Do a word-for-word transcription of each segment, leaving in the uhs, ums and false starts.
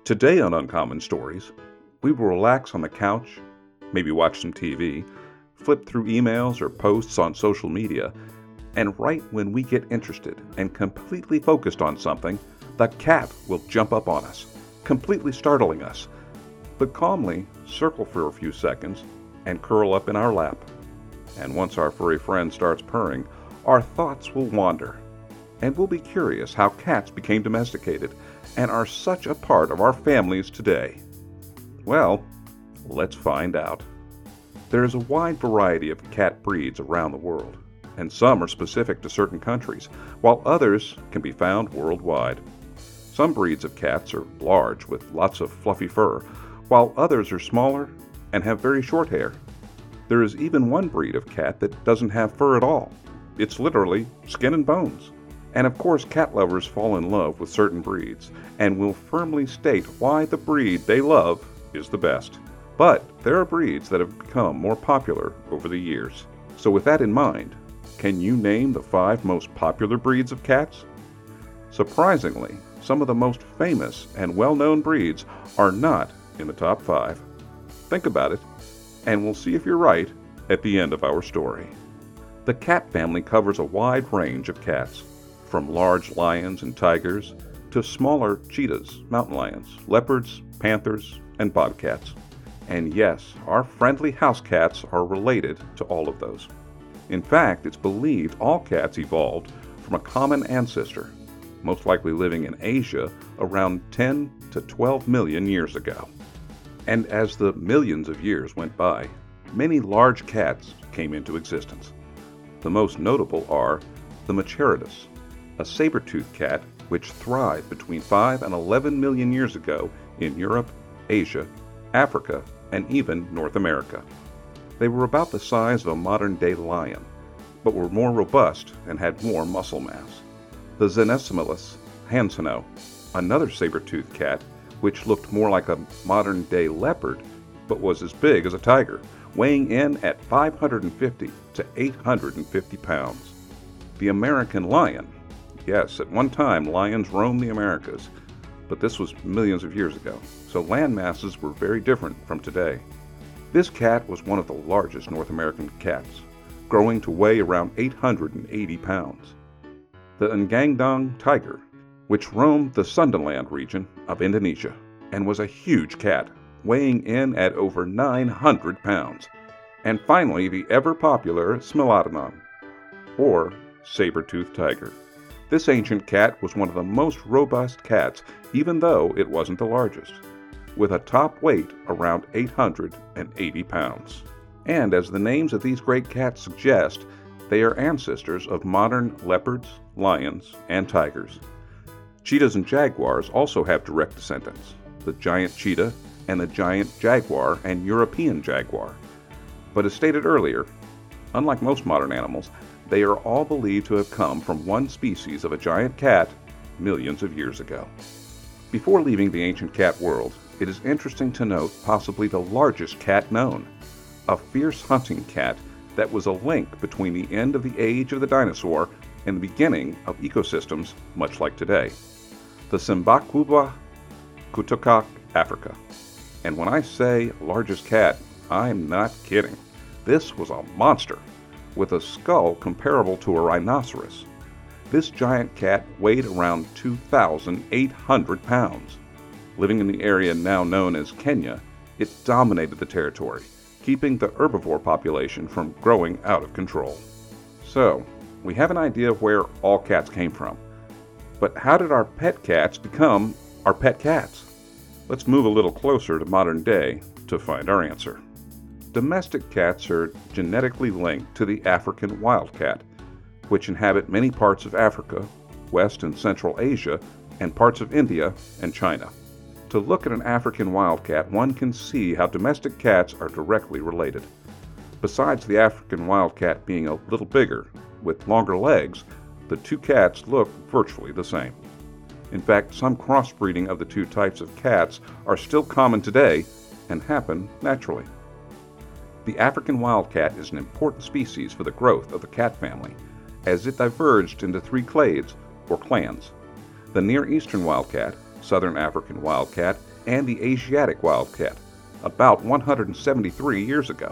Today on Uncommon Stories, we will relax on the couch, maybe watch some T V, flip through emails or posts on social media, and right when we get interested and completely focused on something, the cat will jump up on us, completely startling us, but calmly circle for a few seconds and curl up in our lap. And once our furry friend starts purring, our thoughts will wander, and we'll be curious how cats became domesticated and are such a part of our families today. Well, let's find out. There is a wide variety of cat breeds around the world, and some are specific to certain countries, while others can be found worldwide. Some breeds of cats are large with lots of fluffy fur, while others are smaller and have very short hair. There is even one breed of cat that doesn't have fur at all. It's literally skin and bones. And of course, cat lovers fall in love with certain breeds and will firmly state why the breed they love is the best. But there are breeds that have become more popular over the years. So with that in mind, can you name the five most popular breeds of cats? Surprisingly, some of the most famous and well-known breeds are not in the top five. Think about it, and we'll see if you're right at the end of our story. The cat family covers a wide range of cats, from large lions and tigers to smaller cheetahs, mountain lions, leopards, panthers, and bobcats. And yes, our friendly house cats are related to all of those. In fact, it's believed all cats evolved from a common ancestor, most likely living in Asia around ten to twelve million years ago. And as the millions of years went by, many large cats came into existence. The most notable are the Machaerodus, a saber-toothed cat which thrived between five and eleven million years ago in Europe, Asia, Africa, and even North America. They were about the size of a modern-day lion, but were more robust and had more muscle mass. The Xenesimelus hanseno, another saber-toothed cat which looked more like a modern-day leopard, but was as big as a tiger, weighing in at five hundred fifty to eight hundred fifty pounds. The American lion. Yes, at one time lions roamed the Americas, but this was millions of years ago, so land masses were very different from today. This cat was one of the largest North American cats, growing to weigh around eight hundred eighty pounds. The Ngangdong tiger, which roamed the Sundaland region of Indonesia and was a huge cat, weighing in at over nine hundred pounds. And finally, the ever-popular Smilodon, or saber-toothed tiger. This ancient cat was one of the most robust cats, even though it wasn't the largest, with a top weight around eight hundred eighty pounds. And as the names of these great cats suggest, they are ancestors of modern leopards, lions, and tigers. Cheetahs and jaguars also have direct descendants, the giant cheetah and the giant jaguar and European jaguar. But as stated earlier, unlike most modern animals, they are all believed to have come from one species of a giant cat millions of years ago. Before leaving the ancient cat world, it is interesting to note possibly the largest cat known, a fierce hunting cat that was a link between the end of the age of the dinosaur and the beginning of ecosystems much like today, the Simbakubwa kutukak, Africa. And when I say largest cat, I'm not kidding. This was a monster, with a skull comparable to a rhinoceros. This giant cat weighed around two thousand eight hundred pounds. Living in the area now known as Kenya, it dominated the territory, keeping the herbivore population from growing out of control. So, we have an idea of where all cats came from. But how did our pet cats become our pet cats? Let's move a little closer to modern day to find our answer. Domestic cats are genetically linked to the African wildcat, which inhabit many parts of Africa, West and Central Asia, and parts of India and China. To look at an African wildcat, one can see how domestic cats are directly related. Besides the African wildcat being a little bigger, with longer legs, the two cats look virtually the same. In fact, some crossbreeding of the two types of cats are still common today and happen naturally. The African wildcat is an important species for the growth of the cat family, as it diverged into three clades, or clans. The Near Eastern wildcat, Southern African wildcat, and the Asiatic wildcat about one hundred seventy-three years ago.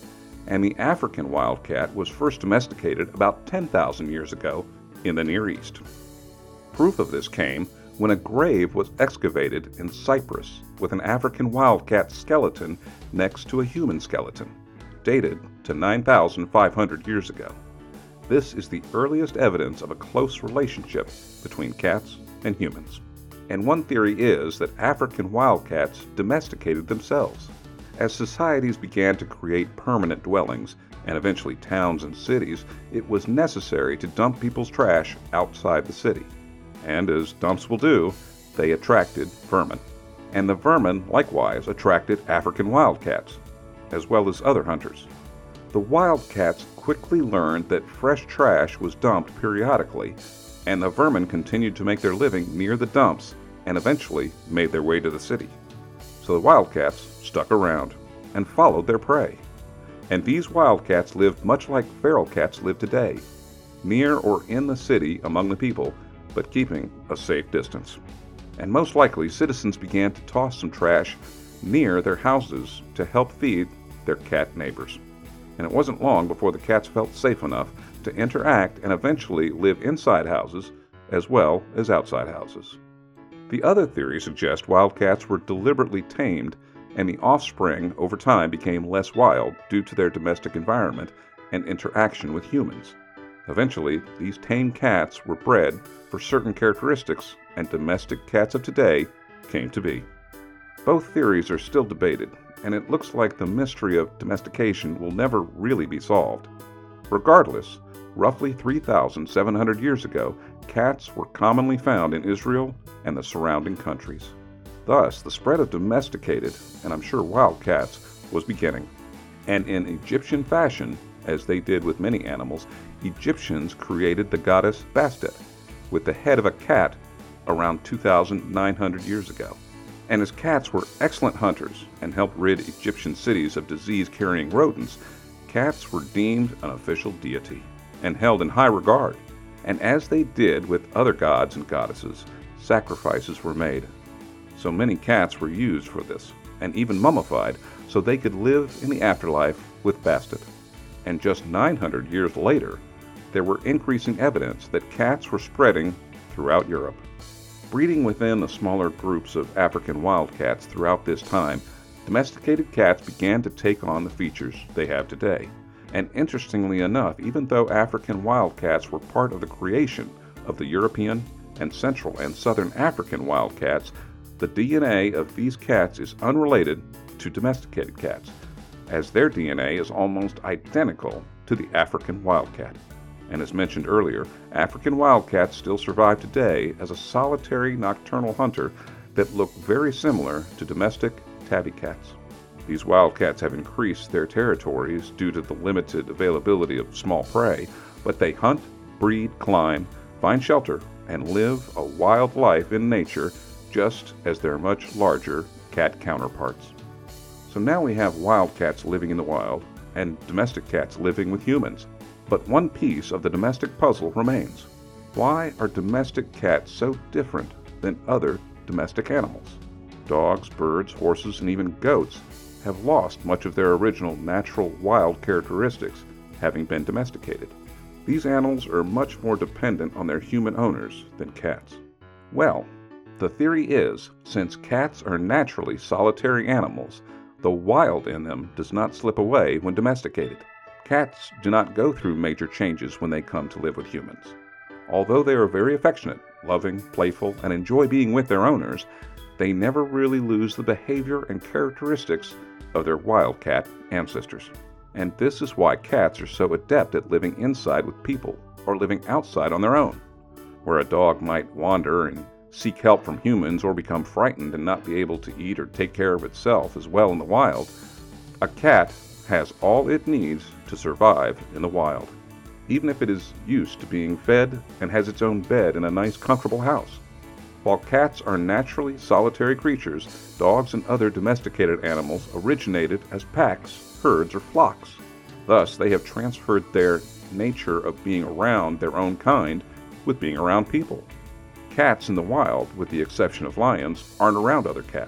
And the African wildcat was first domesticated about ten thousand years ago in the Near East. Proof of this came when a grave was excavated in Cyprus with an African wildcat skeleton next to a human skeleton, dated to nine thousand five hundred years ago. This is the earliest evidence of a close relationship between cats and humans. And one theory is that African wildcats domesticated themselves. As societies began to create permanent dwellings, and eventually towns and cities, it was necessary to dump people's trash outside the city. And as dumps will do, they attracted vermin. And the vermin likewise attracted African wildcats, as well as other hunters. The wildcats quickly learned that fresh trash was dumped periodically, and the vermin continued to make their living near the dumps and eventually made their way to the city. So the wildcats stuck around and followed their prey. And these wildcats lived much like feral cats live today, near or in the city among the people, but keeping a safe distance. And most likely, citizens began to toss some trash near their houses to help feed their cat neighbors. And it wasn't long before the cats felt safe enough to interact and eventually live inside houses as well as outside houses. The other theory suggests wildcats were deliberately tamed, and the offspring over time became less wild due to their domestic environment and interaction with humans. Eventually, these tame cats were bred for certain characteristics, and domestic cats of today came to be. Both theories are still debated, and it looks like the mystery of domestication will never really be solved. Regardless, roughly three thousand seven hundred years ago, cats were commonly found in Israel and the surrounding countries. Thus, the spread of domesticated, and I'm sure wild cats, was beginning. And in Egyptian fashion, as they did with many animals, Egyptians created the goddess Bastet, with the head of a cat around two thousand nine hundred years ago. And as cats were excellent hunters and helped rid Egyptian cities of disease-carrying rodents, cats were deemed an official deity and held in high regard. And as they did with other gods and goddesses, sacrifices were made. So many cats were used for this, and even mummified, so they could live in the afterlife with Bastet. And just nine hundred years later, there were increasing evidence that cats were spreading throughout Europe. Breeding within the smaller groups of African wildcats throughout this time, domesticated cats began to take on the features they have today. And interestingly enough, even though African wildcats were part of the creation of the European and Central and Southern African wildcats, the D N A of these cats is unrelated to domesticated cats, as their D N A is almost identical to the African wildcat. And as mentioned earlier, African wildcats still survive today as a solitary nocturnal hunter that look very similar to domestic tabby cats. These wildcats have increased their territories due to the limited availability of small prey, but they hunt, breed, climb, find shelter, and live a wild life in nature just as their much larger cat counterparts. So now we have wildcats living in the wild and domestic cats living with humans. But one piece of the domestic puzzle remains. Why are domestic cats so different than other domestic animals? Dogs, birds, horses, and even goats have lost much of their original natural wild characteristics, having been domesticated. These animals are much more dependent on their human owners than cats. Well, the theory is, since cats are naturally solitary animals, the wild in them does not slip away when domesticated. Cats do not go through major changes when they come to live with humans. Although they are very affectionate, loving, playful, and enjoy being with their owners, they never really lose the behavior and characteristics of their wildcat ancestors. And this is why cats are so adept at living inside with people or living outside on their own. Where a dog might wander and seek help from humans or become frightened and not be able to eat or take care of itself as well in the wild, a cat has all it needs to survive in the wild, even if it is used to being fed and has its own bed in a nice, comfortable house. While cats are naturally solitary creatures, dogs and other domesticated animals originated as packs, herds, or flocks. Thus, they have transferred their nature of being around their own kind with being around people. Cats in the wild, with the exception of lions, aren't around other cats.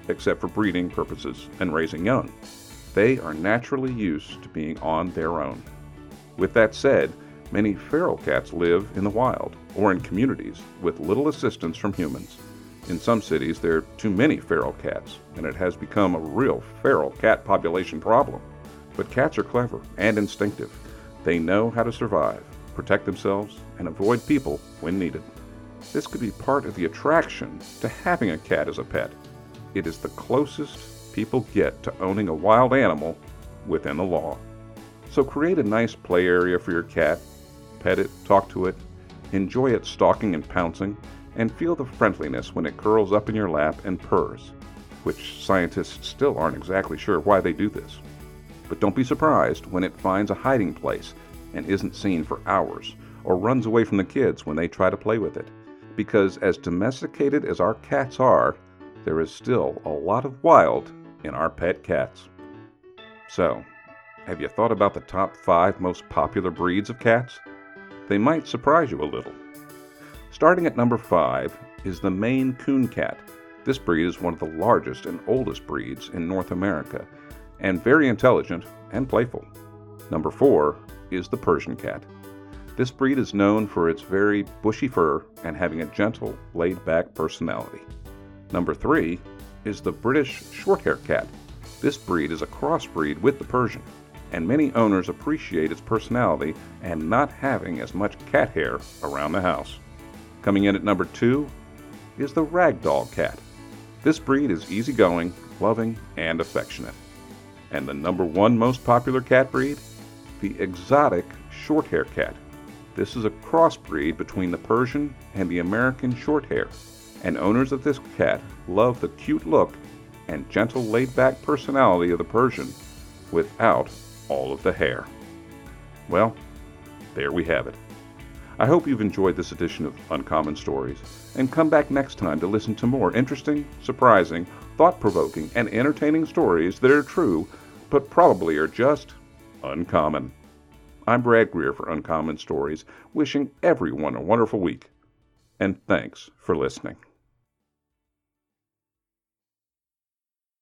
except for breeding purposes and raising young. They are naturally used to being on their own. With that said, many feral cats live in the wild or in communities with little assistance from humans. In some cities, there are too many feral cats, and it has become a real feral cat population problem. But cats are clever and instinctive. They know how to survive, protect themselves, and avoid people when needed. This could be part of the attraction to having a cat as a pet. It is the closest people get to owning a wild animal within the law. So create a nice play area for your cat, pet it, talk to it, enjoy its stalking and pouncing, and feel the friendliness when it curls up in your lap and purrs, which scientists still aren't exactly sure why they do this. But don't be surprised when it finds a hiding place and isn't seen for hours, or runs away from the kids when they try to play with it. Because as domesticated as our cats are, there is still a lot of wild in our pet cats. So, have you thought about the top five most popular breeds of cats? They might surprise you a little. Starting at number five is the Maine Coon cat. This breed is one of the largest and oldest breeds in North America, and very intelligent and playful. Number four is the Persian cat. This breed is known for its very bushy fur and having a gentle, laid-back personality. Number three is the British Shorthair cat. This breed is a crossbreed with the Persian, and many owners appreciate its personality and not having as much cat hair around the house. Coming in at number two is the Ragdoll cat. This breed is easygoing, loving, and affectionate. And the number one most popular cat breed? The exotic Shorthair cat. This is a crossbreed between the Persian and the American Shorthair, and owners of this cat love the cute look and gentle laid-back personality of the Persian without all of the hair. Well, there we have it. I hope you've enjoyed this edition of Uncommon Stories, and come back next time to listen to more interesting, surprising, thought-provoking, and entertaining stories that are true, but probably are just uncommon. I'm Brad Greer for Uncommon Stories, wishing everyone a wonderful week, and thanks for listening.